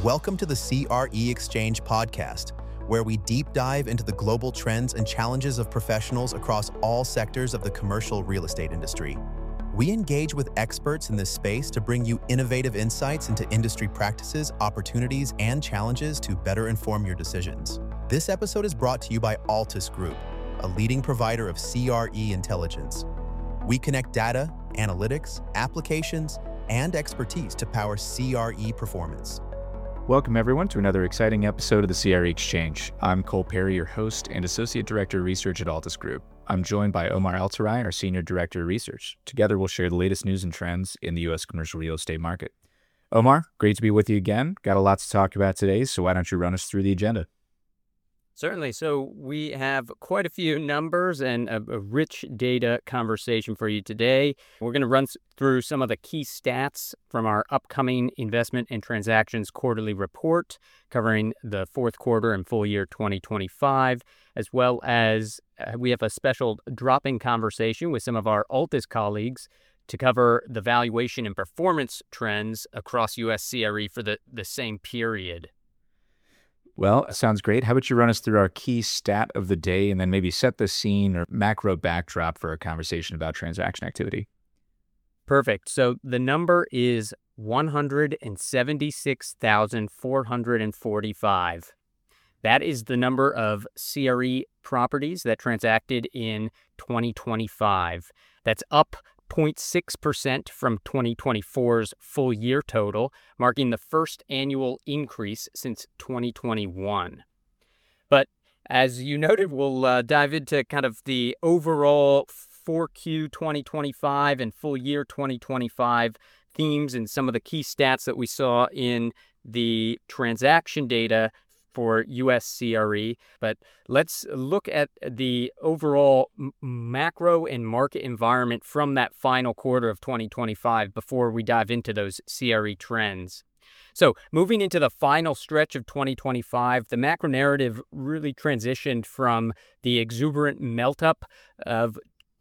Welcome to the CRE Exchange podcast, where we deep dive into the global trends and challenges of professionals across all sectors of the commercial real estate industry. We engage with experts in this space to bring you innovative insights into industry practices, opportunities, and challenges to better inform your decisions. This episode is brought to you by Altus Group, a leading provider of CRE intelligence. We connect data, analytics, applications, and expertise to power CRE performance. Welcome, everyone, to another exciting episode of the CRE Exchange. I'm Cole Perry, your host and Associate Director of Research at Altus Group. I'm joined by Omar Altarai, our Senior Director of Research. Together, we'll share the latest news and trends in the U.S. commercial real estate market. Omar, great to be with you again. Got a lot to talk about today, so why don't you run us through the agenda? Certainly. So we have quite a few numbers and a rich data conversation for you today. We're going to run through some of the key stats from our upcoming investment and transactions quarterly report covering the fourth quarter and full year 2025, as well as we have a special drop-in conversation with some of our Altus colleagues to cover the valuation and performance trends across U.S. CRE for the same period. Well, sounds great. How about you run us through our key stat of the day and then maybe set the scene or macro backdrop for a conversation about transaction activity? Perfect. So the number is 176,445. That is the number of CRE properties that transacted in 2025. That's up 0.6% from 2024's full year total, marking the first annual increase since 2021. But as you noted, we'll dive into kind of the overall 4Q 2025 and full year 2025 themes and some of the key stats that we saw in the transaction data for U.S. CRE, but let's look at the overall macro and market environment from that final quarter of 2025 before we dive into those CRE trends. So moving into the final stretch of 2025, the macro narrative really transitioned from the exuberant melt-up of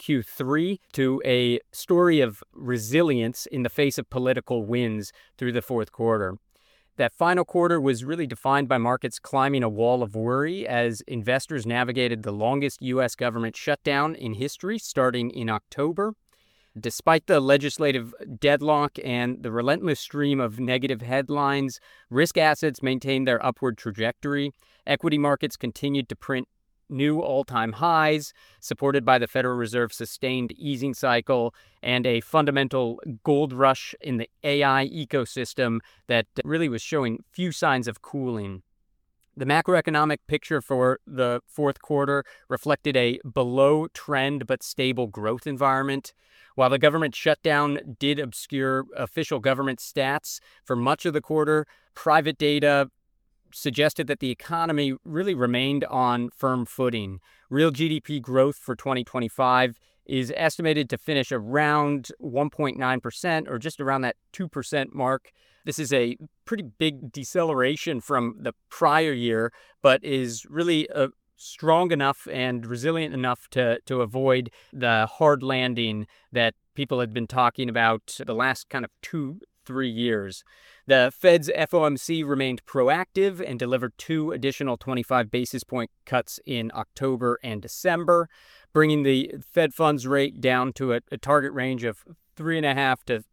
Q3 to a story of resilience in the face of political winds through the fourth quarter. That final quarter was really defined by markets climbing a wall of worry as investors navigated the longest U.S. government shutdown in history, starting in October. Despite the legislative deadlock and the relentless stream of negative headlines, risk assets maintained their upward trajectory. Equity markets continued to print new all-time highs, supported by the Federal Reserve's sustained easing cycle and a fundamental gold rush in the AI ecosystem that really was showing few signs of cooling. The macroeconomic picture for the fourth quarter reflected a below-trend but stable growth environment. While the government shutdown did obscure official government stats for much of the quarter, private data suggested that the economy really remained on firm footing. Real GDP growth for 2025 is estimated to finish around 1.9%, or just around that 2% mark. This is a pretty big deceleration from the prior year, but is really strong enough and resilient enough to avoid the hard landing that people had been talking about the last kind of 2-3 years. The Fed's FOMC remained proactive and delivered 2 additional 25 basis point cuts in October and December, bringing the Fed funds rate down to a target range of 3.5% to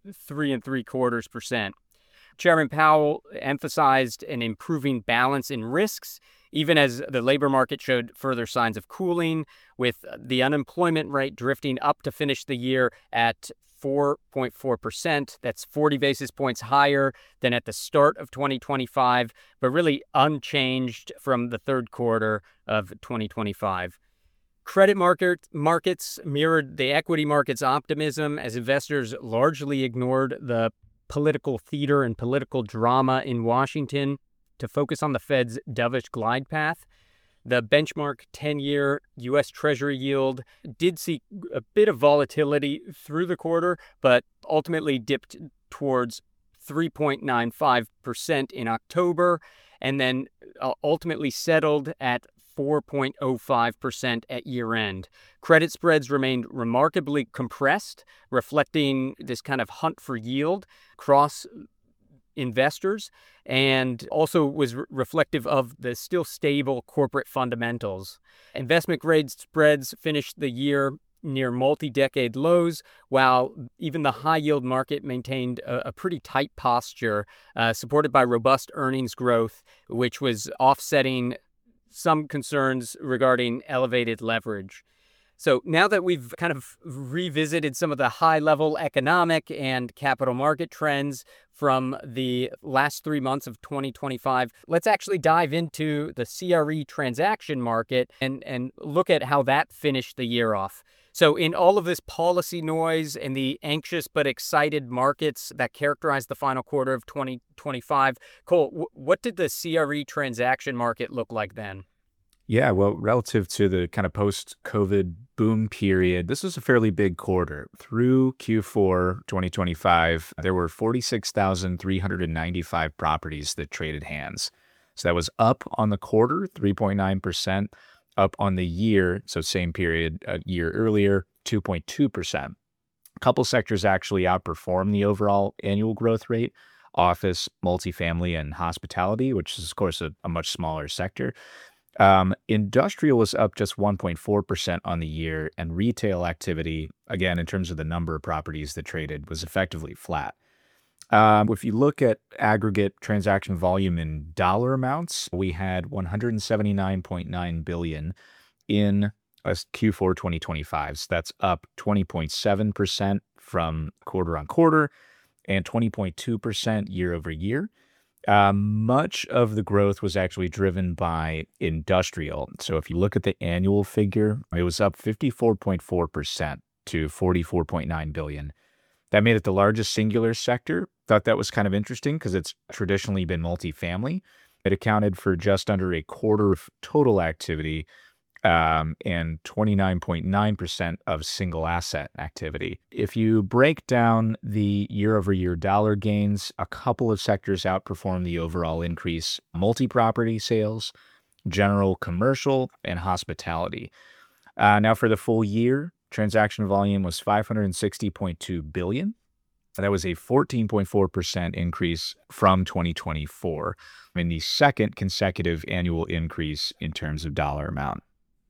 3.75%. Chairman Powell emphasized an improving balance in risks, even as the labor market showed further signs of cooling, with the unemployment rate drifting up to finish the year at 4.4%. That's 40 basis points higher than at the start of 2025, but really unchanged from the third quarter of 2025. Credit markets mirrored the equity market's optimism as investors largely ignored the political theater and political drama in Washington to focus on the Fed's dovish glide path. The benchmark 10-year U.S. Treasury yield did see a bit of volatility through the quarter, but ultimately dipped towards 3.95% in October, and then ultimately settled at 4.05% at year-end. Credit spreads remained remarkably compressed, reflecting this kind of hunt for yield across investors and also was reflective of the still stable corporate fundamentals. Investment grade spreads finished the year near multi-decade lows, while even the high-yield market maintained a pretty tight posture, supported by robust earnings growth, which was offsetting some concerns regarding elevated leverage. So now that we've kind of revisited some of the high-level economic and capital market trends from the last 3 months of 2025, let's actually dive into the CRE transaction market and look at how that finished the year off. So in all of this policy noise and the anxious but excited markets that characterized the final quarter of 2025, Cole, what did the CRE transaction market look like then? Yeah, well, relative to the kind of post-COVID boom period, this was a fairly big quarter. Through Q4 2025, there were 46,395 properties that traded hands. So that was up on the quarter, 3.9%, up on the year, so same period a year earlier, 2.2%. A couple sectors actually outperformed the overall annual growth rate: office, multifamily, and hospitality, which is, of course, a much smaller sector. Industrial was up just 1.4% on the year, and retail activity, again, in terms of the number of properties that traded, was effectively flat. If you look at aggregate transaction volume in dollar amounts, we had $179.9 billion in Q4 2025. So that's up 20.7% from quarter on quarter and 20.2% year over year. Much of the growth was actually driven by industrial. So if you look at the annual figure, it was up 54.4% to $44.9 billion. That made it the largest singular sector. Thought that was kind of interesting because it's traditionally been multifamily. It accounted for just under a quarter of total activity, and 29.9% of single asset activity. If you break down the year-over-year dollar gains, a couple of sectors outperformed the overall increase: multi-property sales, general commercial, and hospitality. Now for the full year, transaction volume was $560.2 billion. That was a 14.4% increase from 2024, and the second consecutive annual increase in terms of dollar amount.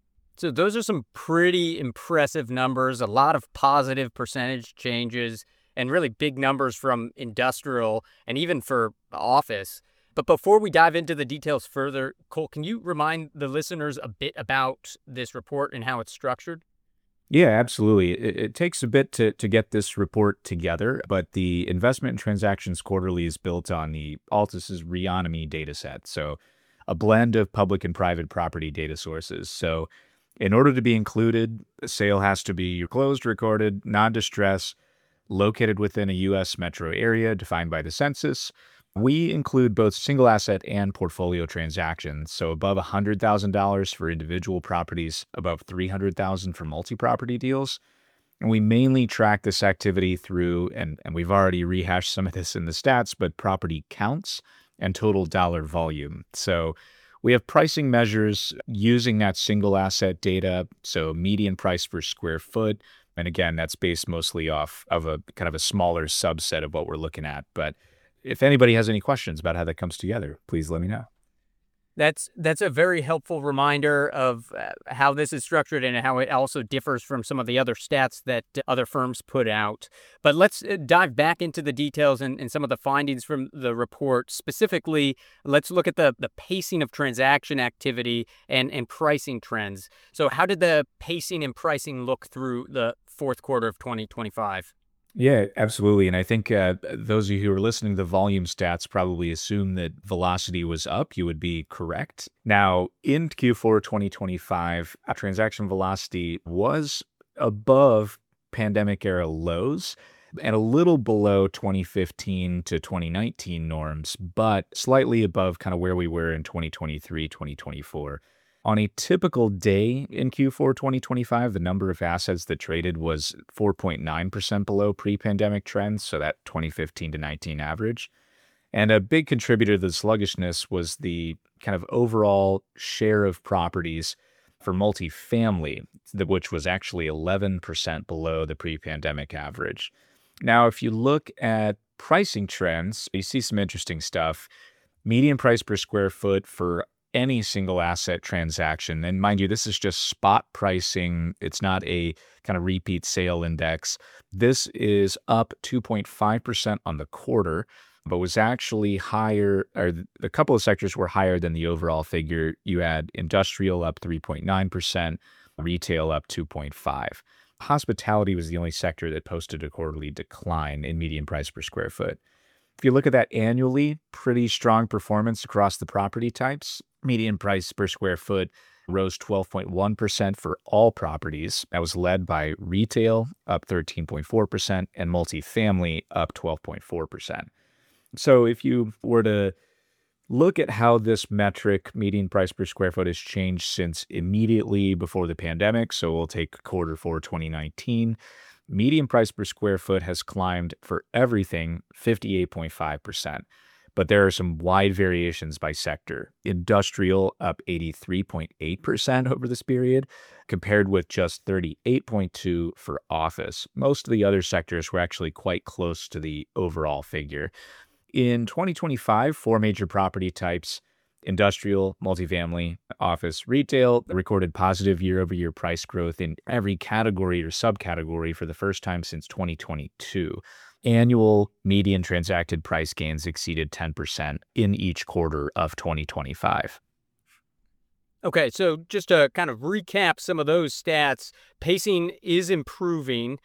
So those are some pretty impressive numbers, a lot of positive percentage changes, and really big numbers from industrial and even for office. But before we dive into the details further, Cole, can you remind the listeners a bit about this report and how it's structured? Yeah, absolutely. It takes a bit to get this report together, but the Investment and Transactions Quarterly is built on the Altus's Reonomy dataset, so a blend of public and private property data sources. So in order to be included, the sale has to be closed, recorded, non-distress, located within a U.S. metro area defined by the census. We include both single asset and portfolio transactions, so above $100,000 for individual properties, above $300,000 for multi-property deals. And we mainly track this activity through, and we've already rehashed some of this in the stats, but property counts and total dollar volume. So we have pricing measures using that single asset data, so median price per square foot. And again, that's based mostly off of a kind of a smaller subset of what we're looking at. But if anybody has any questions about how that comes together, please let me know. That's a very helpful reminder of how this is structured and how it also differs from some of the other stats that other firms put out. But let's dive back into the details and some of the findings from the report. Specifically, let's look at the pacing of transaction activity and pricing trends. So how did the pacing and pricing look through the fourth quarter of 2025? Yeah, absolutely. And I think those of you who are listening to the volume stats probably assume that velocity was up. You would be correct. Now, in Q4 2025, transaction velocity was above pandemic era lows and a little below 2015 to 2019 norms, but slightly above kind of where we were in 2023, 2024. On a typical day in Q4 2025, the number of assets that traded was 4.9% below pre-pandemic trends, so that 2015 to 19 average. And a big contributor to the sluggishness was the kind of overall share of properties for multifamily, which was actually 11% below the pre-pandemic average. Now, if you look at pricing trends, you see some interesting stuff. Median price per square foot for any single asset transaction. And mind you, this is just spot pricing. It's not a kind of repeat sale index. This is up 2.5% on the quarter, but was actually higher, or a couple of sectors were higher than the overall figure. You had industrial up 3.9%, retail up 2.5%. Hospitality was the only sector that posted a quarterly decline in median price per square foot. If you look at that annually, pretty strong performance across the property types. Median price per square foot rose 12.1% for all properties. That was led by retail, up 13.4%, and multifamily, up 12.4%. So if you were to look at how this metric, median price per square foot, has changed since immediately before the pandemic, so we'll take quarter four 2019, median price per square foot has climbed for everything 58.5%. But there are some wide variations by sector. Industrial up 83.8% over this period, compared with just 38.2% for office. Most of the other sectors were actually quite close to the overall figure. In 2025, four major property types, industrial, multifamily, office, retail, recorded positive year-over-year price growth in every category or subcategory for the first time since 2022. Annual median transacted price gains exceeded 10% in each quarter of 2025. Okay, so just to kind of recap some of those stats, pacing is improving,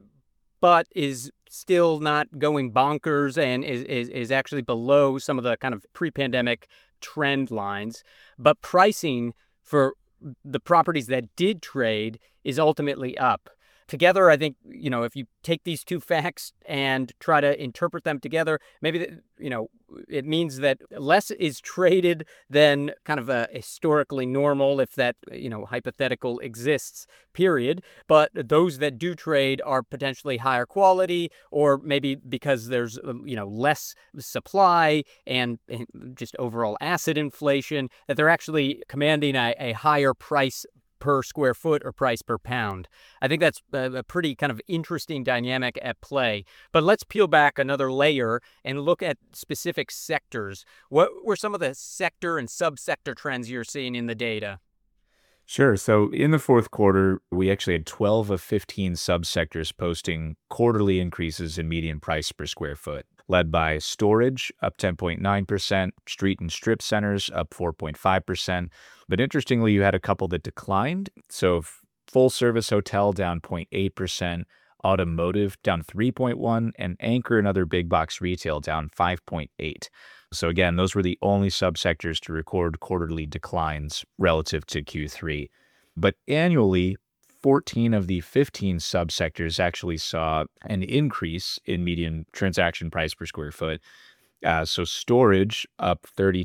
but is still not going bonkers and is actually below some of the kind of pre-pandemic trend lines. But pricing for the properties that did trade is ultimately up. Together, I think, if you take these two facts and try to interpret them together, maybe, it means that less is traded than kind of a historically normal, if that, hypothetical exists, period. But those that do trade are potentially higher quality, or maybe because there's, less supply and just overall asset inflation, that they're actually commanding a higher price per square foot or price per pound. I think that's a pretty kind of interesting dynamic at play. But let's peel back another layer and look at specific sectors. What were some of the sector and subsector trends you're seeing in the data? Sure. So in the fourth quarter, we actually had 12 of 15 subsectors posting quarterly increases in median price per square foot, led by storage up 10.9%, street and strip centers up 4.5%. But interestingly, you had a couple that declined. So full service hotel down 0.8%, automotive down 3.1%, and anchor and other big box retail down 5.8%. So again, those were the only subsectors to record quarterly declines relative to Q3. But annually, 14 of the 15 subsectors actually saw an increase in median transaction price per square foot. So storage up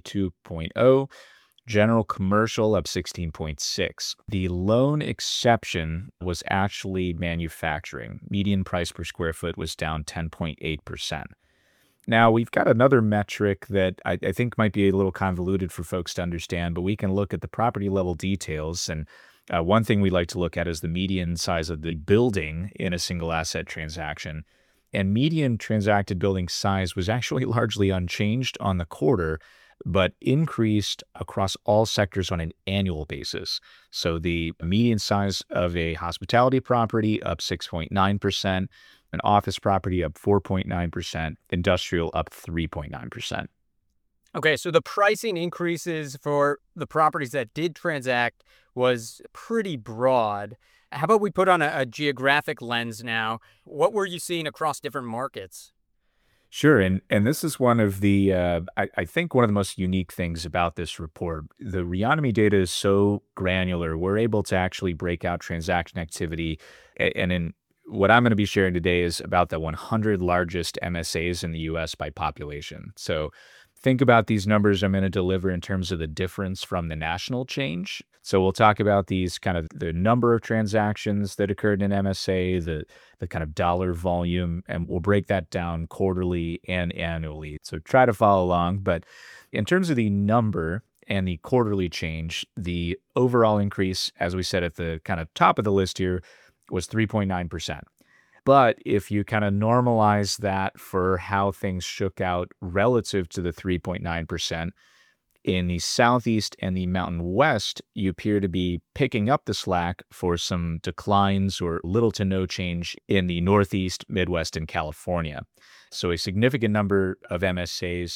32.0%, general commercial up 16.6%. The lone exception was actually manufacturing. Median price per square foot was down 10.8%. Now, we've got another metric that I think might be a little convoluted for folks to understand, but we can look at the property level details. And one thing we like to look at is the median size of the building in a single asset transaction. And median transacted building size was actually largely unchanged on the quarter, but increased across all sectors on an annual basis. So the median size of a hospitality property up 6.9%, an office property up 4.9%, industrial up 3.9%. Okay, so the pricing increases for the properties that did transact was pretty broad. How about we put on a geographic lens now? What were you seeing across different markets? Sure, and this is one of the, I think one of the most unique things about this report. The Reonomy data is so granular. We're able to actually break out transaction activity, and in what I'm going to be sharing today is about the 100 largest MSAs in the U.S. by population. So think about these numbers I'm going to deliver in terms of the difference from the national change. So we'll talk about these kind of the number of transactions that occurred in MSA, the kind of dollar volume, and we'll break that down quarterly and annually. So try to follow along. But in terms of the number and the quarterly change, the overall increase, as we said at the kind of top of the list here, was 3.9%. But if you kind of normalize that for how things shook out relative to the 3.9%, in the Southeast and the Mountain West, you appear to be picking up the slack for some declines or little to no change in the Northeast, Midwest, and California. So a significant number of MSAs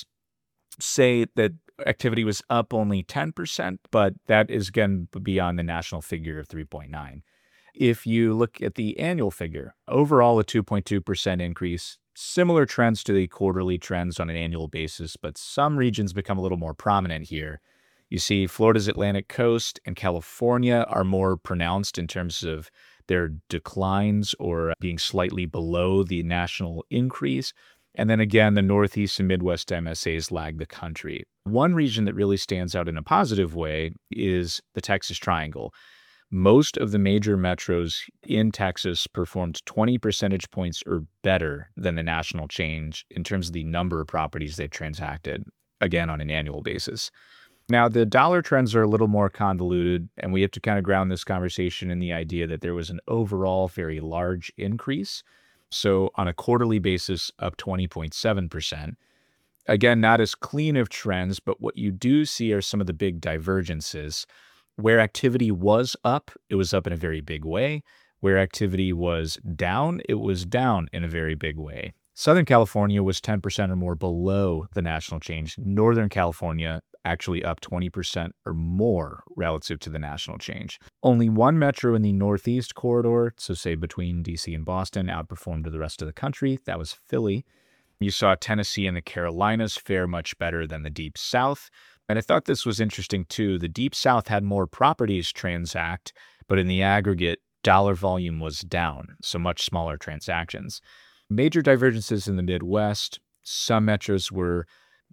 say that activity was up only 10%, but that is again beyond the national figure of 3.9. If you look at the annual figure, overall a 2.2% increase, similar trends to the quarterly trends on an annual basis, but some regions become a little more prominent here. You see Florida's Atlantic coast and California are more pronounced in terms of their declines or being slightly below the national increase. And then again, the Northeast and Midwest MSAs lag the country. One region that really stands out in a positive way is the Texas Triangle. Most of the major metros in Texas performed 20 percentage points or better than the national change in terms of the number of properties they transacted, again, on an annual basis. Now, the dollar trends are a little more convoluted, and we have to kind of ground this conversation in the idea that there was an overall very large increase. So on a quarterly basis, up 20.7%. Again, not as clean of trends, but what you do see are some of the big divergences. Where activity was up, it was up in a very big way. Where activity was down, it was down in a very big way. Southern California was 10% or more below the national change. Northern California actually up 20% or more relative to the national change. Only one metro in the Northeast corridor, so say between DC and Boston, outperformed the rest of the country. That was Philly. You saw Tennessee and the Carolinas fare much better than the Deep South. And I thought this was interesting too. The Deep South had more properties transact, but in the aggregate, dollar volume was down, so much smaller transactions. Major divergences in the Midwest. Some metros were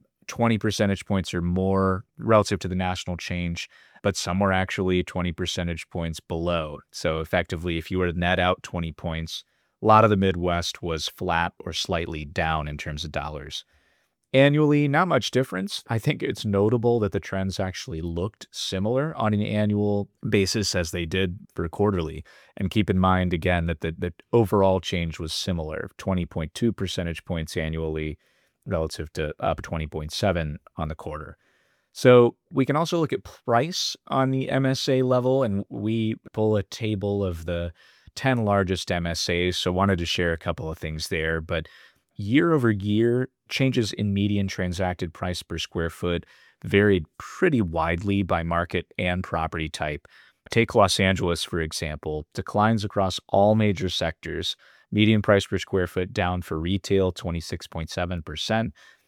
20 percentage points or more relative to the national change, but some were actually 20 percentage points below. So effectively, if you were to net out 20 points, a lot of the Midwest was flat or slightly down in terms of dollars. Annually, not much difference. I think it's notable that the trends actually looked similar on an annual basis as they did for quarterly. And keep in mind, again, that the overall change was similar, 20.2 percentage points annually relative to up 20.7 on the quarter. So we can also look at price on the MSA level, and we pull a table of the 10 largest MSAs. So wanted to share a couple of things there, but year over year, changes in median transacted price per square foot varied pretty widely by market and property type. Take Los Angeles, for example, declines across all major sectors. Median price per square foot down for retail, 26.7%,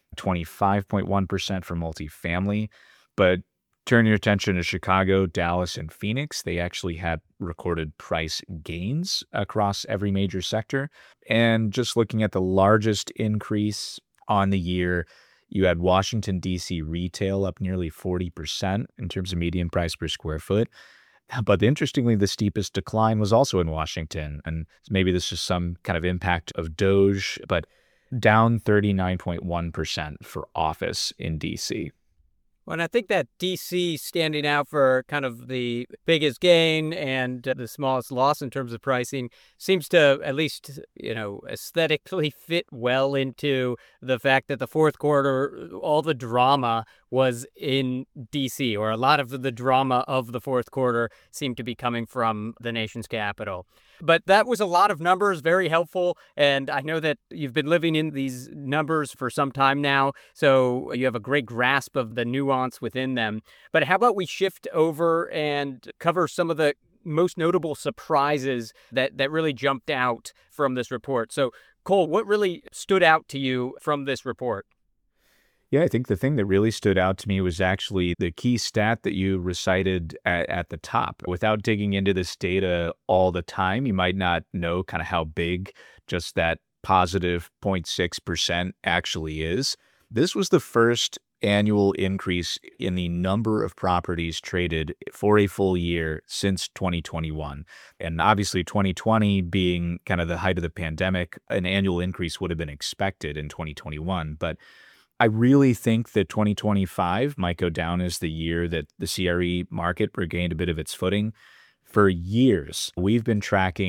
25.1% for multifamily. But turn your attention to Chicago, Dallas, and Phoenix. They actually had recorded price gains across every major sector. And just looking at the largest increase on the year, you had Washington, D.C. retail up nearly 40% in terms of median price per square foot. But interestingly, the steepest decline was also in Washington. And maybe this is some kind of impact of Doge, but down 39.1% for office in D.C. Well, and I think that DC standing out for kind of the biggest gain and the smallest loss in terms of pricing seems to at least, aesthetically fit well into the fact that the fourth quarter, all the drama was in DC, or a lot of the drama of the fourth quarter seemed to be coming from the nation's capital. But that was a lot of numbers, very helpful. And I know that you've been living in these numbers for some time now, so you have a great grasp of the nuance within them. But how about we shift over and cover some of the most notable surprises that really jumped out from this report? So, Cole, what really stood out to you from this report? Yeah, I think the thing that really stood out to me was actually the key stat that you recited at the top. Without digging into this data all the time, you might not know kind of how big just that positive 0.6% actually is. This was the first annual increase in the number of properties traded for a full year since 2021. And obviously 2020 being kind of the height of the pandemic, an annual increase would have been expected in 2021. But I really think that 2025 might go down as the year that the CRE market regained a bit of its footing. For years, we've been tracking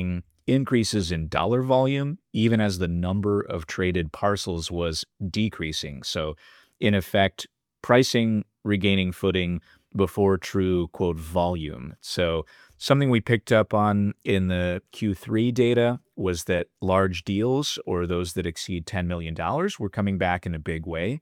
increases in dollar volume, even as the number of traded parcels was decreasing. So, in effect, pricing regaining footing before true, quote, volume. So, something we picked up on in the Q3 data was that large deals, or those that exceed $10 million, were coming back in a big way.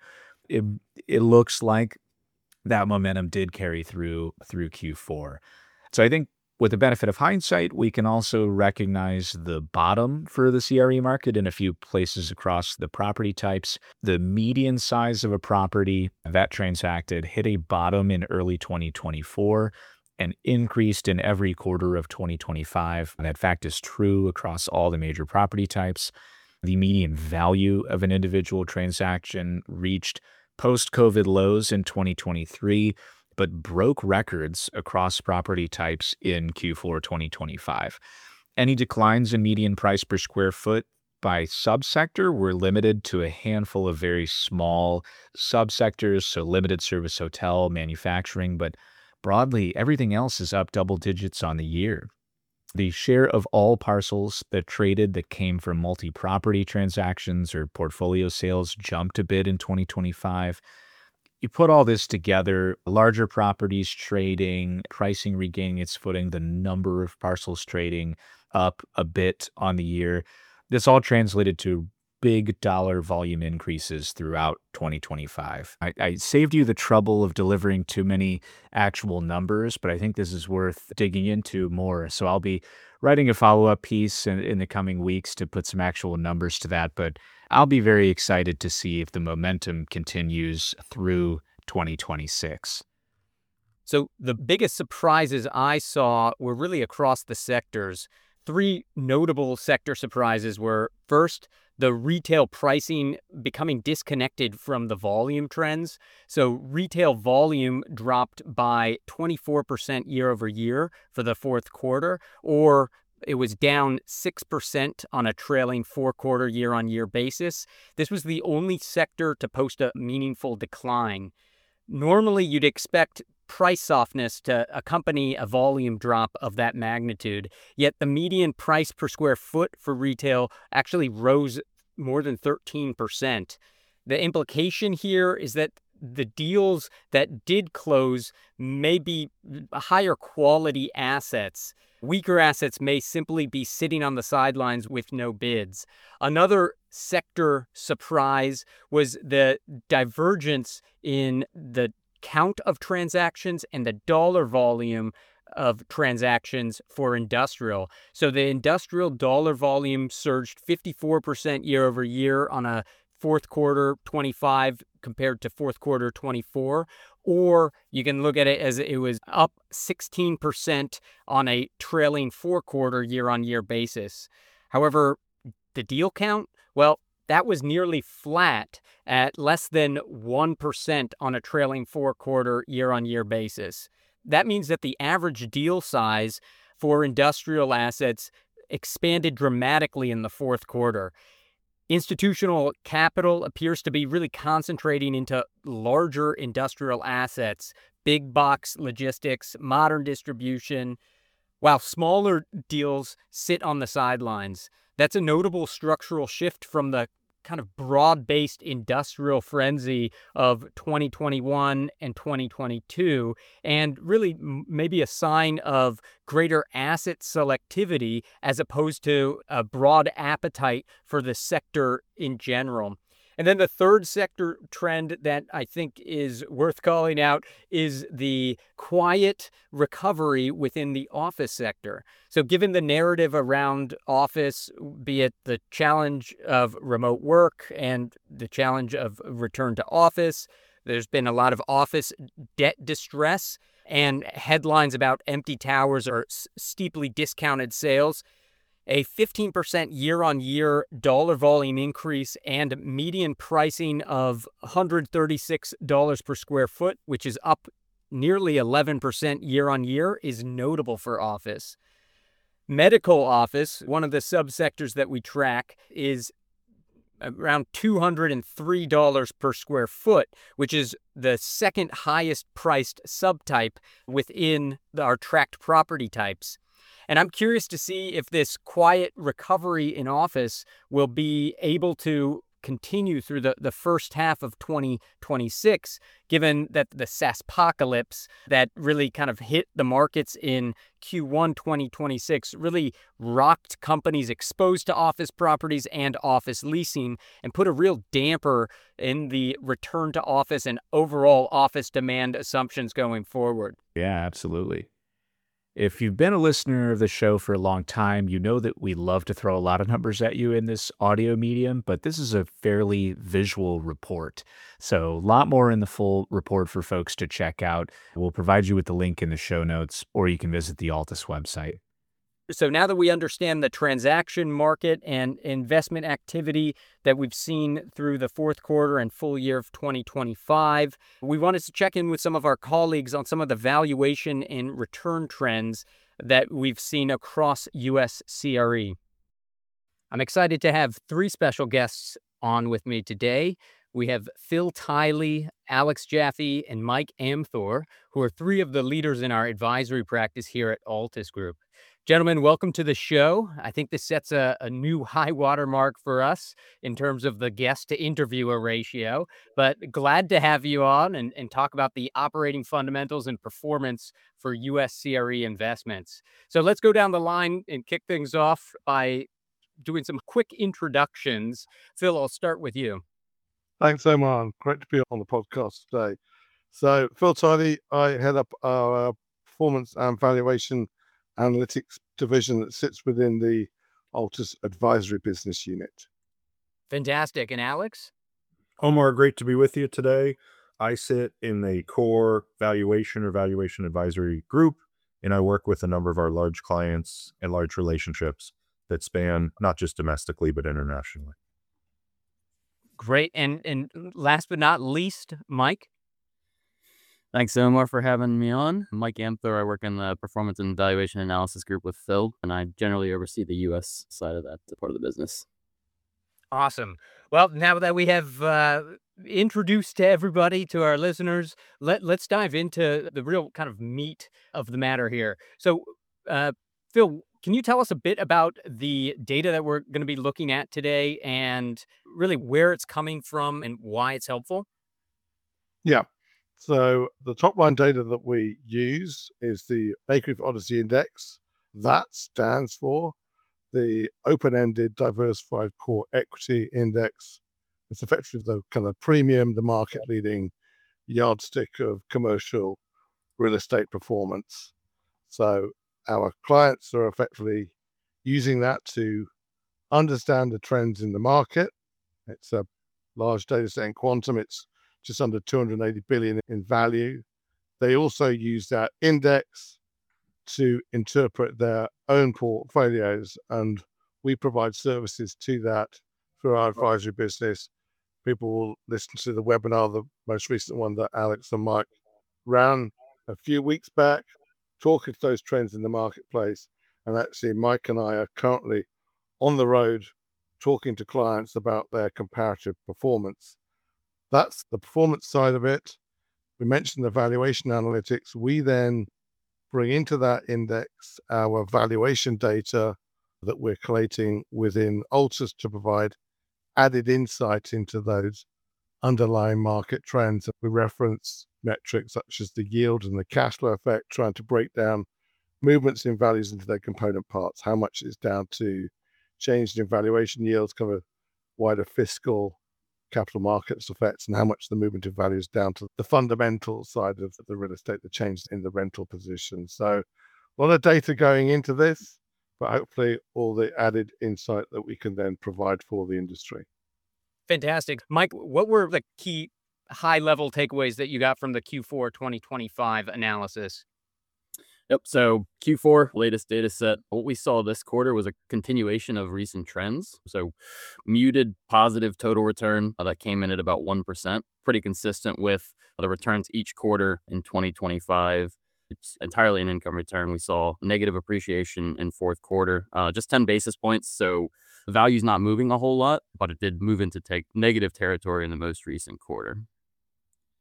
It looks like that momentum did carry through Q4. So I think with the benefit of hindsight, we can also recognize the bottom for the CRE market in a few places across the property types. The median size of a property that transacted hit a bottom in early 2024 and increased in every quarter of 2025. That fact is true across all the major property types. The median value of an individual transaction reached post-COVID lows in 2023, but broke records across property types in Q4 2025. Any declines in median price per square foot by subsector were limited to a handful of very small subsectors, so limited service hotel, manufacturing, but broadly, everything else is up double digits on the year. The share of all parcels that traded that came from multi-property transactions or portfolio sales jumped a bit in 2025. You put all this together, larger properties trading, pricing regaining its footing, the number of parcels trading up a bit on the year. This all translated to big dollar volume increases throughout 2025. I saved you the trouble of delivering too many actual numbers, but I think this is worth digging into more. So I'll be writing a follow-up piece in the coming weeks to put some actual numbers to that, but I'll be very excited to see if the momentum continues through 2026. So the biggest surprises I saw were really across the sectors. Three notable sector surprises were, first, the retail pricing becoming disconnected from the volume trends. So retail volume dropped by 24% year over year for the fourth quarter, or it was down 6% on a trailing four-quarter year-on-year basis. This was the only sector to post a meaningful decline. Normally, you'd expect price softness to accompany a volume drop of that magnitude, yet the median price per square foot for retail actually rose more than 13%. The implication here is that the deals that did close may be higher quality assets. Weaker assets may simply be sitting on the sidelines with no bids. Another sector surprise was the divergence in the count of transactions and the dollar volume of transactions for industrial. So the industrial dollar volume surged 54% year over year on a fourth quarter 25 compared to fourth quarter 24, or you can look at it as it was up 16% on a trailing four-quarter year-on-year basis. However, the deal count, well, that was nearly flat at less than 1% on a trailing four-quarter year-on-year basis. That means that the average deal size for industrial assets expanded dramatically in the fourth quarter. Institutional capital appears to be really concentrating into larger industrial assets, big box logistics, modern distribution, while smaller deals sit on the sidelines. That's a notable structural shift from the kind of broad-based industrial frenzy of 2021 and 2022, and really maybe a sign of greater asset selectivity as opposed to a broad appetite for the sector in general. And then the third sector trend that I think is worth calling out is the quiet recovery within the office sector. So given the narrative around office, be it the challenge of remote work and the challenge of return to office, there's been a lot of office debt distress and headlines about empty towers or steeply discounted sales. A 15% year-on-year dollar volume increase and median pricing of $136 per square foot, which is up nearly 11% year-on-year, is notable for office. Medical office, one of the subsectors that we track, is around $203 per square foot, which is the second highest priced subtype within our tracked property types. And I'm curious to see if this quiet recovery in office will be able to continue through the first half of 2026, given that the SaaSpocalypse that really kind of hit the markets in Q1 2026 really rocked companies exposed to office properties and office leasing and put a real damper in the return to office and overall office demand assumptions going forward. Yeah, absolutely. If you've been a listener of the show for a long time, you know that we love to throw a lot of numbers at you in this audio medium, but this is a fairly visual report. So a lot more in the full report for folks to check out. We'll provide you with the link in the show notes, or you can visit the Altus website. So now that we understand the transaction market and investment activity that we've seen through the fourth quarter and full year of 2025, we wanted to check in with some of our colleagues on some of the valuation and return trends that we've seen across U.S. CRE. I'm excited to have three special guests on with me today. We have Phil Tiley, Alex Jaffe, and Mike Amthor, who are three of the leaders in our advisory practice here at Altus Group. Gentlemen, welcome to the show. I think this sets a new high watermark for us in terms of the guest to interviewer ratio, but glad to have you on and talk about the operating fundamentals and performance for U.S. CRE investments. So let's go down the line and kick things off by doing some quick introductions. Phil, I'll start with you. Thanks, Omar. Great to be on the podcast today. So, Phil Tiley, I head up our performance and valuation analytics division that sits within the Altus Advisory Business Unit. Fantastic. And Alex? Omar, great to be with you today. I sit in the core valuation or valuation advisory group, and I work with a number of our large clients and large relationships that span not just domestically, but internationally. Great. And last but not least, Mike? Thanks, Omar, for having me on. I'm Mike Amthor. I work in the performance and valuation analysis group with Phil, and I generally oversee the U.S. side of that part of the business. Awesome. Well, now that we have introduced to everybody, to our listeners, let's dive into the real kind of meat of the matter here. So, Phil, can you tell us a bit about the data that we're going to be looking at today and really where it's coming from and why it's helpful? Yeah. So the top line data that we use is the Baker Odyssey Index. That stands for the Open-Ended Diversified Core Equity Index. It's effectively the kind of premium, the market-leading yardstick of commercial real estate performance. So our clients are effectively using that to understand the trends in the market. It's a large data set in quantum. It's just under 280 billion in value. They also use that index to interpret their own portfolios, and we provide services to that through our advisory business. People will listen to the webinar, the most recent one that Alex and Mike ran a few weeks back, talking to those trends in the marketplace. And actually, Mike and I are currently on the road talking to clients about their comparative performance. That's the performance side of it. We mentioned the valuation analytics. We then bring into that index our valuation data that we're collating within Altus to provide added insight into those underlying market trends. We reference metrics such as the yield and the cash flow effect, trying to break down movements in values into their component parts, how much is down to change in valuation yields, kind of wider fiscal capital markets effects, and how much the movement of value is down to the fundamental side of the real estate, the change in the rental position. So a lot of data going into this, but hopefully all the added insight that we can then provide for the industry. Fantastic. Mike, what were the key high-level takeaways that you got from the Q4 2025 analysis? Yep. So Q4, latest data set. What we saw this quarter was a continuation of recent trends. So muted positive total return that came in at about 1%, pretty consistent with the returns each quarter in 2025. It's entirely an income return. We saw negative appreciation in fourth quarter, just 10 basis points. So the value's not moving a whole lot, but it did move into negative territory in the most recent quarter.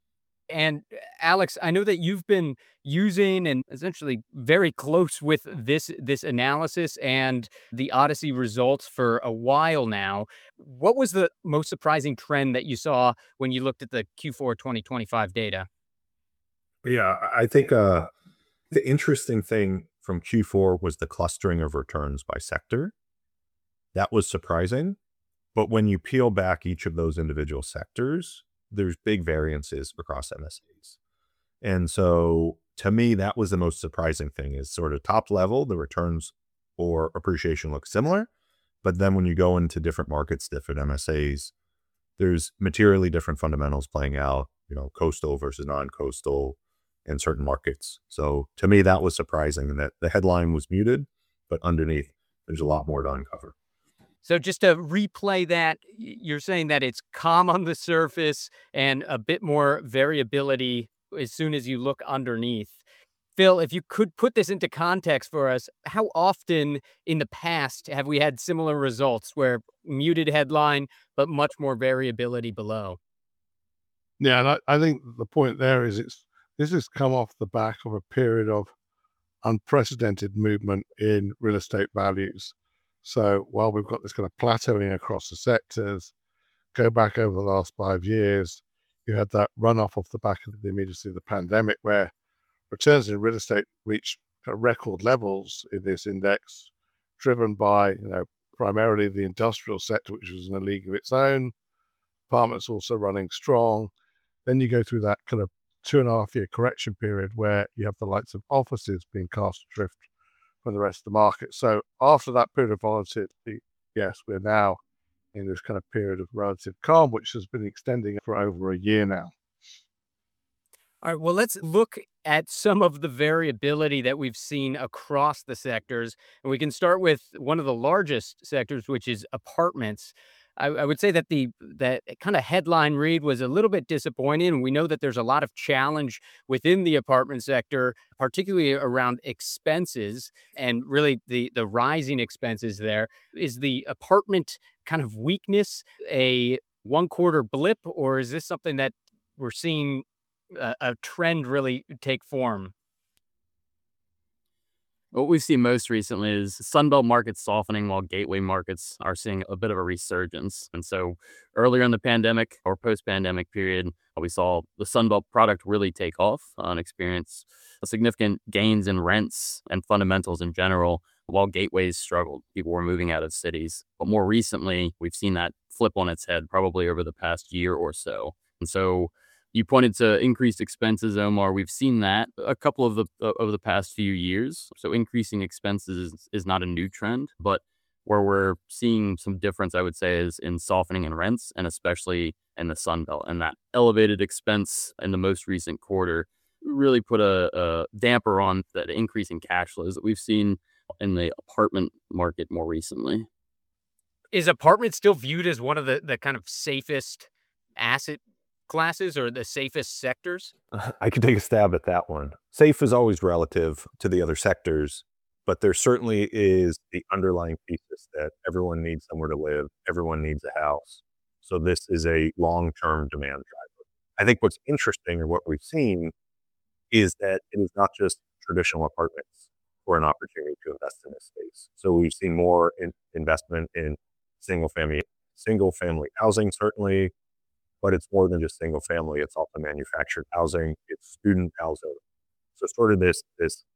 And Alex, I know that you've been using and essentially very close with this analysis and the Odyssey results for a while now. What was the most surprising trend that you saw when you looked at the Q4 2025 data? Yeah, I think the interesting thing from Q4 was the clustering of returns by sector. That was surprising. But when you peel back each of those individual sectors, there's big variances across MSAs. And so to me, that was the most surprising thing is sort of top level, the returns or appreciation look similar. But then when you go into different markets, different MSAs, there's materially different fundamentals playing out, coastal versus non-coastal in certain markets. So to me, that was surprising that the headline was muted, but underneath there's a lot more to uncover. So just to replay that, you're saying that it's calm on the surface and a bit more variability as soon as you look underneath. Phil, if you could put this into context for us, how often in the past have we had similar results where muted headline, but much more variability below? Yeah, and I think the point there is this has come off the back of a period of unprecedented movement in real estate values. So while we've got this kind of plateauing across the sectors, go back over the last 5 years, you had that runoff off the back of the immediacy of the pandemic where returns in real estate reached record levels in this index, driven by, primarily the industrial sector, which was in a league of its own, apartments also running strong. Then you go through that kind of 2.5-year correction period where you have the likes of offices being cast adrift from the rest of the market. So after that period of volatility, yes, we're now in this kind of period of relative calm, which has been extending for over a year now. All right, well, let's look at some of the variability that we've seen across the sectors. And we can start with one of the largest sectors, which is apartments. I would say that that kind of headline read was a little bit disappointing. And we know that there's a lot of challenge within the apartment sector, particularly around expenses and really the rising expenses there. Is the apartment kind of weakness a one-quarter blip, or is this something that we're seeing a trend really take form? What we've seen most recently is Sunbelt markets softening while gateway markets are seeing a bit of a resurgence. And so earlier in the pandemic or post-pandemic period, we saw the Sunbelt product really take off and experience significant gains in rents and fundamentals in general, while gateways struggled. People were moving out of cities. But more recently, we've seen that flip on its head probably over the past year or so. And so you pointed to increased expenses, Omar. We've seen that a couple of the past few years. So increasing expenses is not a new trend, but where we're seeing some difference, I would say, is in softening in rents and especially in the Sun Belt. And that elevated expense in the most recent quarter really put a damper on that increase in cash flows that we've seen in the apartment market more recently. Is apartment still viewed as one of the kind of safest asset classes or the safest sectors? I could take a stab at that one. Safe is always relative to the other sectors, but there certainly is the underlying thesis that everyone needs somewhere to live, everyone needs a house. So this is a long-term demand driver. I think what's interesting or what we've seen is that it is not just traditional apartments for an opportunity to invest in this space. So we've seen more investment in single family housing, certainly, but it's more than just single family. It's also manufactured housing, it's student housing. So sort of this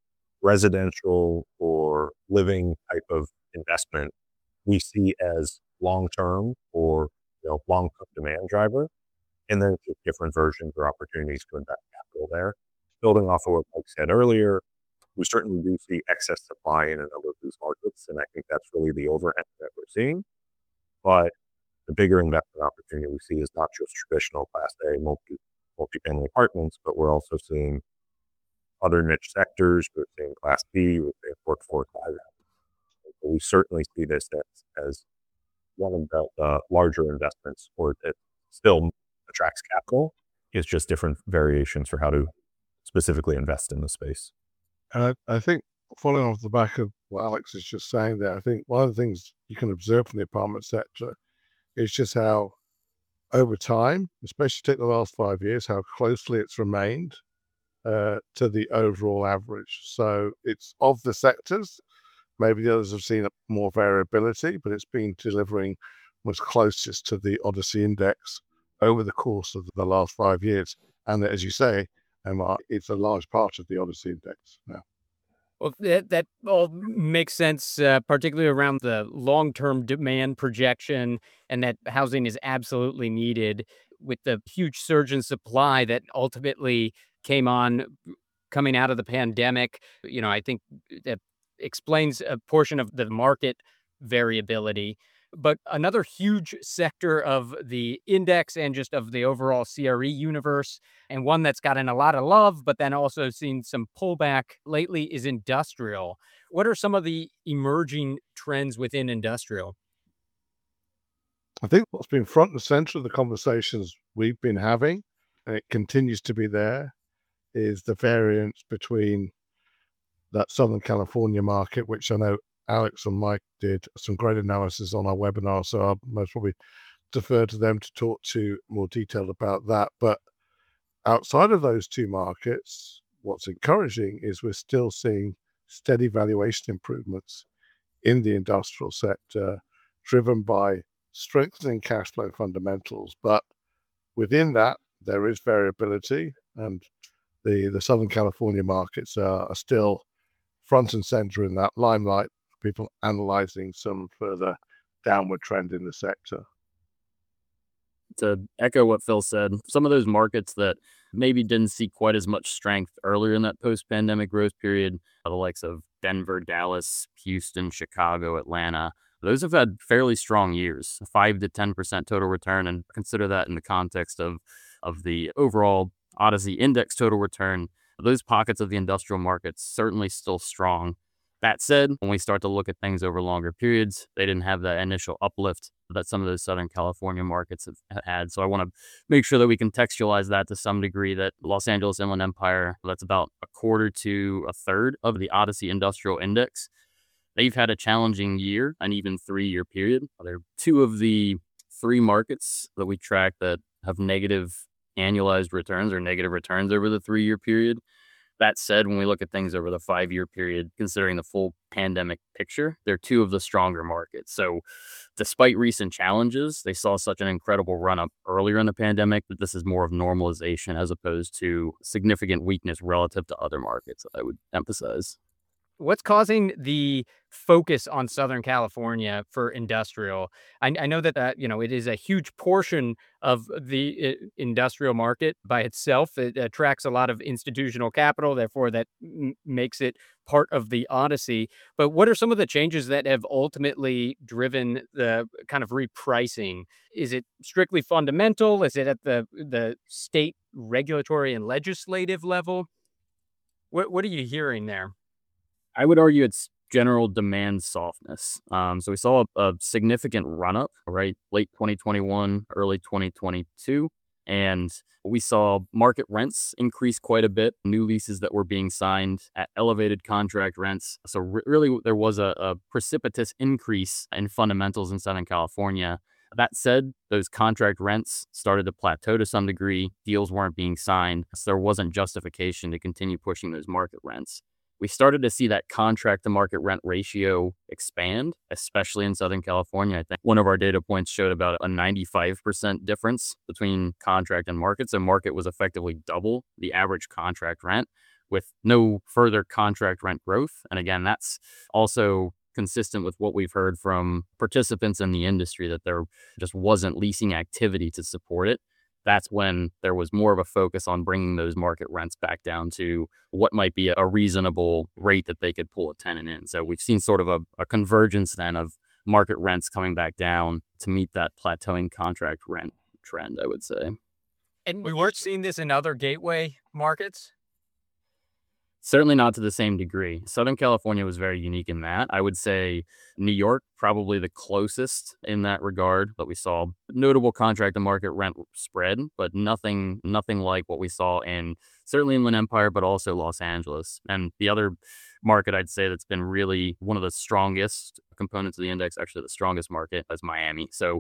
residential or living type of investment we see as long-term or long-term demand driver. And then just different versions or opportunities to invest capital there. Building off of what Mike said earlier, we certainly do see excess supply in a number of these markets. And I think that's really the overhang that we're seeing. But the bigger investment opportunity we see is not just traditional Class A multifamily apartments, but we're also seeing other niche sectors. We're seeing Class B, we're seeing workforce housing. So we certainly see this as one of the larger investments, or that still attracts capital. It's just different variations for how to specifically invest in the space. And I think following off the back of what Alex is just saying there, I think one of the things you can observe from the apartment sector is just how over time, especially take the last 5 years, how closely it's remained to the overall average. So it's of the sectors. Maybe the others have seen more variability, but it's been delivering was closest to the Odyssey Index over the course of the last 5 years. And as you say, Omar, it's a large part of the Odyssey Index now. Well, that all makes sense, particularly around the long-term demand projection and that housing is absolutely needed with the huge surge in supply that ultimately coming out of the pandemic. I think that explains a portion of the market variability. But another huge sector of the index and just of the overall CRE universe, and one that's gotten a lot of love, but then also seen some pullback lately, is industrial. What are some of the emerging trends within industrial? I think what's been front and center of the conversations we've been having, and it continues to be there, is the variance between that Southern California market, which I know Alex and Mike did some great analysis on our webinar, so I'll most probably defer to them to talk to more detail about that. But outside of those two markets, what's encouraging is we're still seeing steady valuation improvements in the industrial sector, driven by strengthening cash flow fundamentals. But within that, there is variability, and the Southern California markets are still front and center in that limelight, people analyzing some further downward trend in the sector. To echo what Phil said, some of those markets that maybe didn't see quite as much strength earlier in that post-pandemic growth period, the likes of Denver, Dallas, Houston, Chicago, Atlanta, those have had fairly strong years, 5 to 10% total return, and consider that in the context of the overall Odyssey Index total return. Those pockets of the industrial markets certainly still strong. That said, when we start to look at things over longer periods, they didn't have that initial uplift that some of those Southern California markets have had. So I want to make sure that we contextualize that to some degree, that Los Angeles Inland Empire, that's about a quarter to a third of the Odyssey Industrial Index. They've had a challenging year, an even 3-year period. They're two of the 3 markets that we track that have negative annualized returns or negative returns over the 3-year period. That said, when we look at things over the 5-year period, considering the full pandemic picture, they're two of the stronger markets. So despite recent challenges, they saw such an incredible run up earlier in the pandemic that this is more of normalization as opposed to significant weakness relative to other markets, I would emphasize. What's causing the focus on Southern California for industrial? I know that it is a huge portion of the industrial market by itself. It attracts a lot of institutional capital, therefore that makes it part of the Odyssey. But what are some of the changes that have ultimately driven the kind of repricing? Is it strictly fundamental? Is it at the state regulatory and legislative level? What are you hearing there? I would argue it's general demand softness. So we saw a significant run up, right? Late 2021, early 2022. And we saw market rents increase quite a bit, new leases that were being signed at elevated contract rents. So really, there was a precipitous increase in fundamentals in Southern California. That said, those contract rents started to plateau to some degree. Deals weren't being signed, so there wasn't justification to continue pushing those market rents. We started to see that contract to market rent ratio expand, especially in Southern California. I think one of our data points showed about a 95% difference between contract and market. So market was effectively double the average contract rent with no further contract rent growth. And again, that's also consistent with what we've heard from participants in the industry, that there just wasn't leasing activity to support it. That's when there was more of a focus on bringing those market rents back down to what might be a reasonable rate that they could pull a tenant in. So we've seen sort of a convergence then of market rents coming back down to meet that plateauing contract rent trend, I would say. And we weren't seeing this in other gateway markets? Certainly not to the same degree. Southern California was very unique in that. I would say New York, probably the closest in that regard, but we saw notable contract to market rent spread, but nothing like what we saw in certainly Inland Empire, but also Los Angeles. And the other market I'd say that's been really one of the strongest components of the index, actually the strongest market, is Miami. So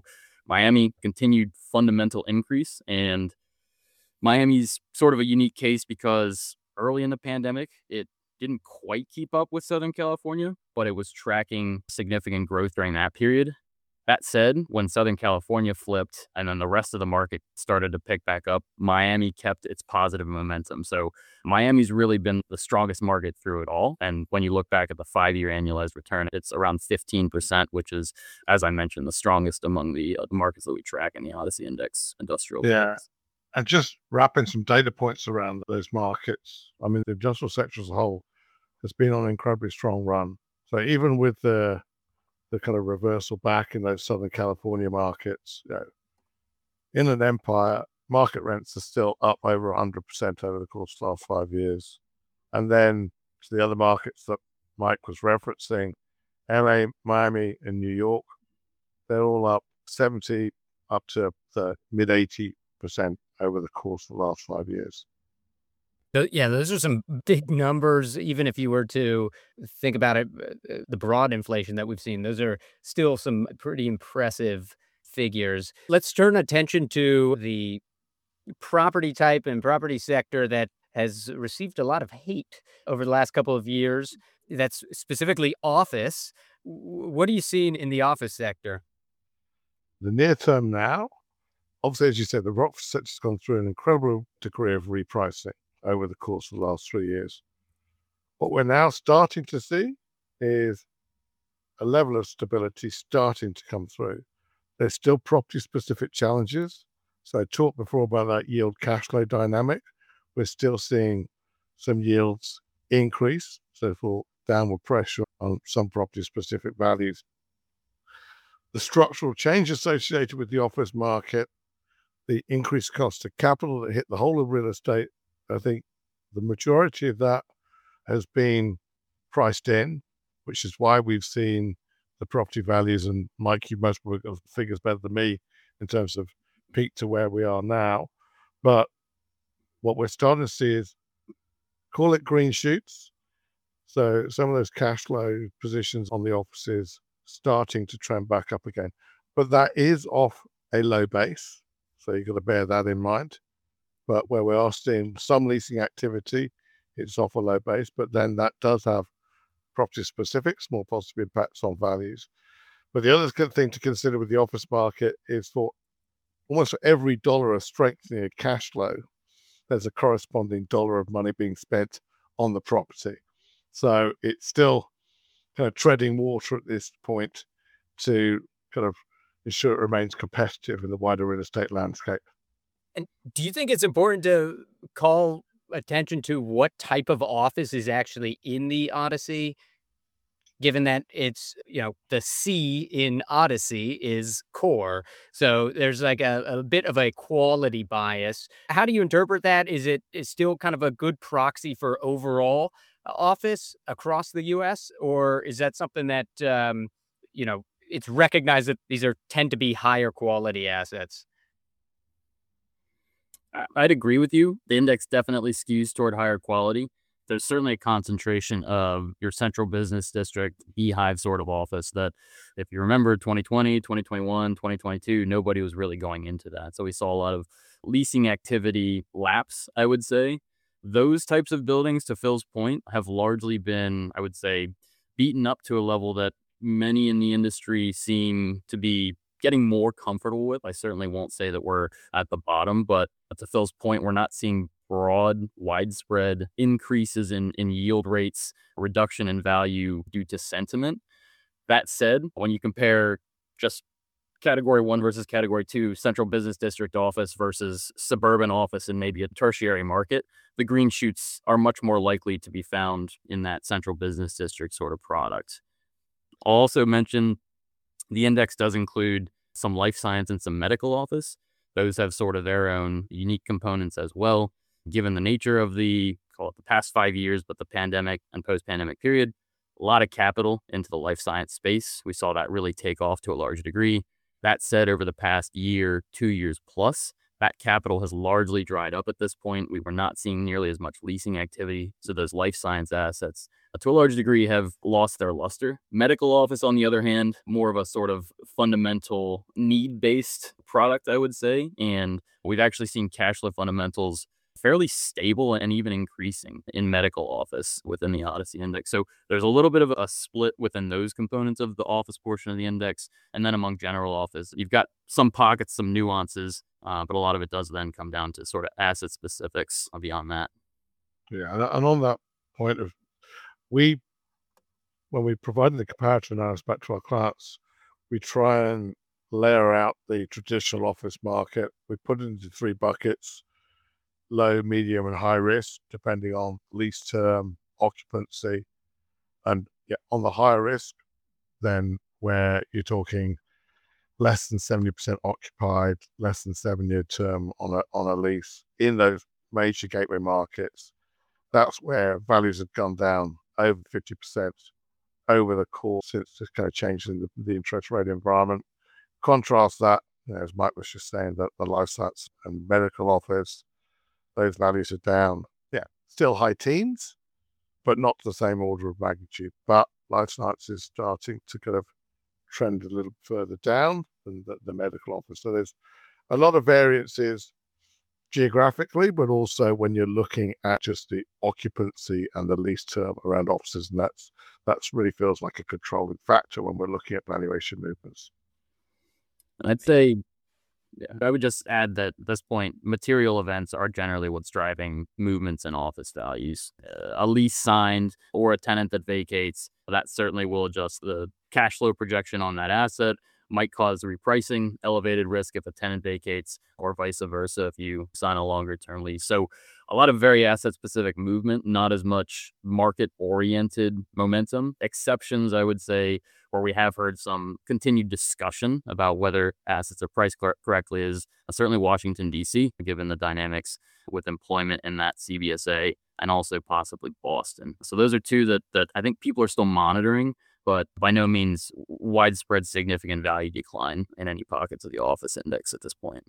Miami continued fundamental increase, and Miami's sort of a unique case because early in the pandemic, it didn't quite keep up with Southern California, but it was tracking significant growth during that period. That said, when Southern California flipped and then the rest of the market started to pick back up, Miami kept its positive momentum. So Miami's really been the strongest market through it all. And when you look back at the 5-year annualized return, it's around 15%, which is, as I mentioned, the strongest among the markets that we track in the Odyssey Index industrial. Yeah. And just wrapping some data points around those markets, I mean, the industrial sector as a whole has been on an incredibly strong run. So even with the kind of reversal back in those Southern California markets, in an empire, market rents are still up over 100% over the course of the last 5 years. And then to the other markets that Mike was referencing, LA, Miami, and New York, they're all up 70 up to the mid 80% over the course of the last 5 years. Yeah, those are some big numbers. Even if you were to think about it, the broad inflation that we've seen, those are still some pretty impressive figures. Let's turn attention to the property type and property sector that has received a lot of hate over the last couple of years. That's specifically office. What are you seeing in the office sector? The near term now, obviously, as you said, the office sector's gone through an incredible degree of repricing over the course of the last 3 years. What we're now starting to see is a level of stability starting to come through. There's still property-specific challenges. So I talked before about that yield cash flow dynamic. We're still seeing some yields increase, so for downward pressure on some property-specific values. The structural change associated with the office market, the increased cost of capital that hit the whole of real estate, I think the majority of that has been priced in, which is why we've seen the property values, and Mike, you most probably got the figures better than me in terms of peak to where we are now. But what we're starting to see is, call it green shoots. So some of those cash flow positions on the offices starting to trend back up again. But that is off a low base. So you've got to bear that in mind. But where we are seeing some leasing activity, it's off a low base, but then that does have property specifics, more positive impacts on values. But the other good thing to consider with the office market is for almost for every dollar of strengthening of cash flow, there's a corresponding dollar of money being spent on the property. So it's still kind of treading water at this point to kind of ensure it remains competitive in the wider real estate landscape. And do you think it's important to call attention to what type of office is actually in the Odyssey, given that it's, the C in Odyssey is core. So there's like a bit of a quality bias. How do you interpret that? Is it still kind of a good proxy for overall office across the U.S., or is that something that, it's recognized that these tend to be higher quality assets? I'd agree with you. The index definitely skews toward higher quality. There's certainly a concentration of your central business district, beehive sort of office that, if you remember 2020, 2021, 2022, nobody was really going into that. So we saw a lot of leasing activity lapse, I would say. Those types of buildings, to Phil's point, have largely been, I would say, beaten up to a level that many in the industry seem to be getting more comfortable with. I certainly won't say that we're at the bottom, but to Phil's point, we're not seeing broad, widespread increases in yield rates, reduction in value due to sentiment. That said, when you compare just category 1 versus category 2, central business district office versus suburban office in maybe a tertiary market, the green shoots are much more likely to be found in that central business district sort of product. I'll also mention the index does include some life science and some medical office. Those have sort of their own unique components as well. Given the nature of the past 5 years, but the pandemic and post-pandemic period, a lot of capital into the life science space. We saw that really take off to a large degree. That said, over the past year, 2 years plus, That capital has largely dried up at this point. We were not seeing nearly as much leasing activity. So those life science assets, to a large degree, have lost their luster. Medical office, on the other hand, more of a sort of fundamental need-based product, I would say. And we've actually seen cash flow fundamentals fairly stable and even increasing in medical office within the Odyssey Index. So there's a little bit of a split within those components of the office portion of the index. And then among general office, you've got some pockets, some nuances, but a lot of it does then come down to sort of asset specifics beyond that. Yeah, and on that point of, when we provided the comparative analysis back to our clients, we try and layer out the traditional office market. We put it into 3 buckets: low, medium, and high risk, depending on lease term, occupancy. And on the higher risk, then where you're talking less than 70% occupied, less than 7-year term on a lease in those major gateway markets, that's where values have gone down over 50% over the course since this kind of change in the interest rate environment. Contrast that, as Mike was just saying, that the life science and medical office, those values are down. Still high teens, but not the same order of magnitude. But life science is starting to kind of trend a little further down than the medical office. So there's a lot of variances geographically, but also when you're looking at just the occupancy and the lease term around offices. And that's really feels like a controlling factor when we're looking at valuation movements. I'd say, I would just add that at this point, material events are generally what's driving movements in office values. A lease signed or a tenant that vacates, that certainly will adjust the cash flow projection on that asset, might cause repricing, elevated risk if a tenant vacates, or vice versa if you sign a longer term lease. So a lot of very asset specific movement, not as much market oriented momentum. Exceptions, I would say, where we have heard some continued discussion about whether assets are priced correctly is certainly Washington, D.C., given the dynamics with employment in that CBSA, and also possibly Boston. So those are 2 that I think people are still monitoring, but by no means widespread significant value decline in any pockets of the office index at this point.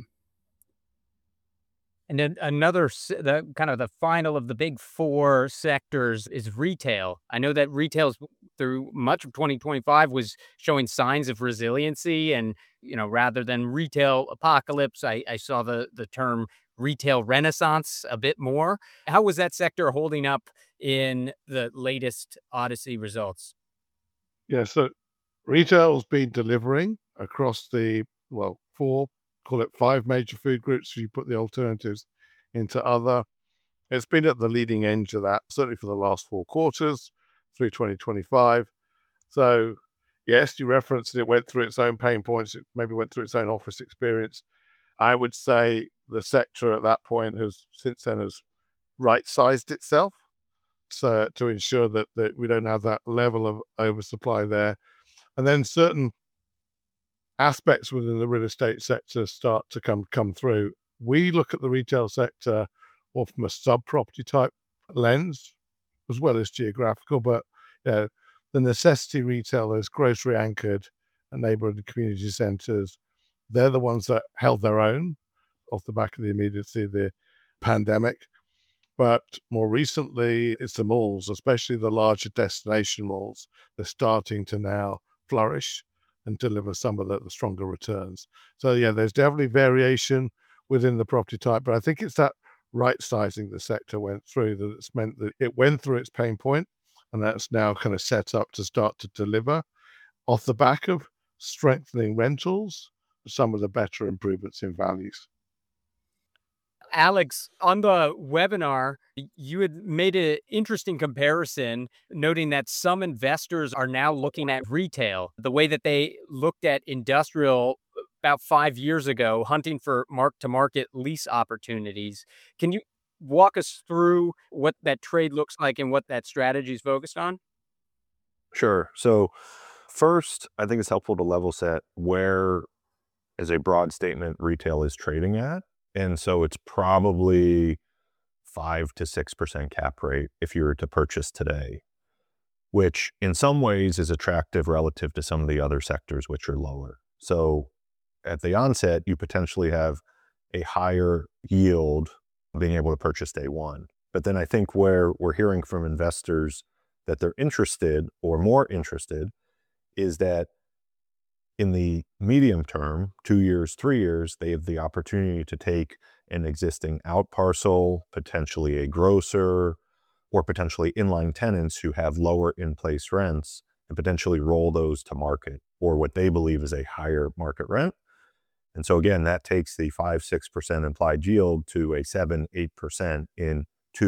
And then the kind of the final of the big 4 sectors is retail. I know that retail through much of 2025 was showing signs of resiliency, and rather than retail apocalypse, I saw the term retail renaissance a bit more. How was that sector holding up in the latest Odyssey results? Yeah, so retail's been delivering across the 4, call it 5 major food groups. If you put the alternatives into other, it's been at the leading edge of that, certainly for the last 4 quarters through 2025. So yes, you referenced it went through its own pain points. It maybe went through its own office experience. I would say the sector at that point has right-sized itself, so to ensure that we don't have that level of oversupply there. And then certain aspects within the real estate sector start to come through. We look at the retail sector more from a sub-property type lens, as well as geographical, but the necessity retailers, grocery anchored and neighborhood and community centers, they're the ones that held their own off the back of the immediacy of the pandemic. But more recently, it's the malls, especially the larger destination malls. They're starting to now flourish and deliver some of the stronger returns. So there's definitely variation within the property type, but I think it's that right sizing the sector went through that it's meant that it went through its pain point, and that's now kind of set up to start to deliver off the back of strengthening rentals, some of the better improvements in values. Alex, on the webinar, you had made an interesting comparison, noting that some investors are now looking at retail the way that they looked at industrial about 5 years ago, hunting for mark-to-market lease opportunities. Can you walk us through what that trade looks like and what that strategy is focused on? Sure. So first, I think it's helpful to level set where, as a broad statement, retail is trading at. And so it's probably 5 to 6% cap rate if you were to purchase today, which in some ways is attractive relative to some of the other sectors which are lower. So at the onset, you potentially have a higher yield being able to purchase day one. But then I think where we're hearing from investors that they're interested or more interested is that in the medium term, 2 years, 3 years, they have the opportunity to take an existing out parcel, potentially a grocer, or potentially inline tenants who have lower in-place rents and potentially roll those to market or what they believe is a higher market rent. And so again, that takes the 5-6% implied yield to a 7-8% in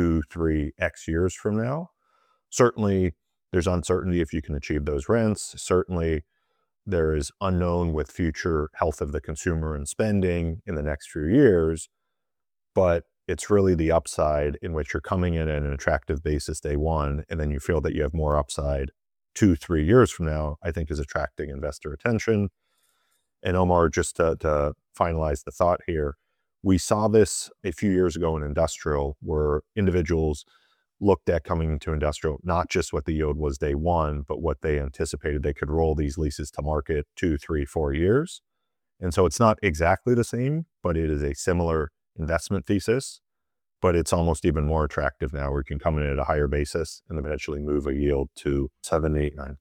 2-3x years from now. Certainly, there's uncertainty if you can achieve those rents. Certainly, there is unknown with future health of the consumer and spending in the next few years, but it's really the upside in which you're coming in at an attractive basis day one, and then you feel that you have more upside 2-3 years from now, I think is attracting investor attention. And Omar, just to finalize the thought here, we saw this a few years ago in industrial where individuals looked at coming into industrial, not just what the yield was day one, but what they anticipated they could roll these leases to market 2, 3, 4 years. And so it's not exactly the same, but it is a similar investment thesis, but it's almost even more attractive now where you can come in at a higher basis and eventually move a yield to 7, 8, 9%.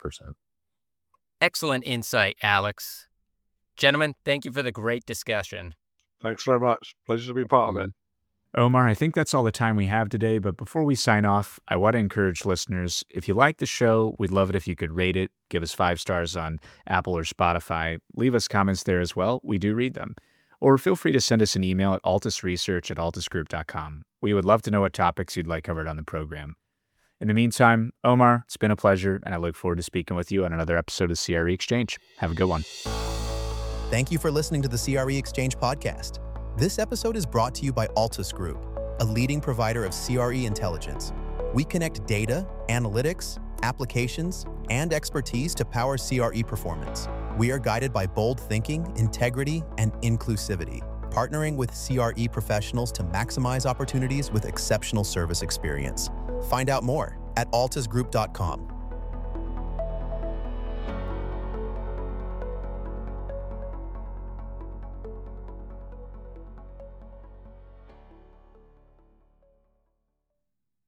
Excellent insight, Alex. Gentlemen, thank you for the great discussion. Thanks very much. Pleasure to be part of it. Omar, I think that's all the time we have today, but before we sign off, I want to encourage listeners, if you like the show, we'd love it if you could rate it, give us 5 stars on Apple or Spotify, leave us comments there as well. We do read them. Or feel free to send us an email at altusresearch@altusgroup.com. We would love to know what topics you'd like covered on the program. In the meantime, Omar, it's been a pleasure, and I look forward to speaking with you on another episode of CRE Exchange. Have a good one. Thank you for listening to the CRE Exchange podcast. This episode is brought to you by Altus Group, a leading provider of CRE intelligence. We connect data, analytics, applications, and expertise to power CRE performance. We are guided by bold thinking, integrity, and inclusivity, partnering with CRE professionals to maximize opportunities with exceptional service experience. Find out more at altusgroup.com.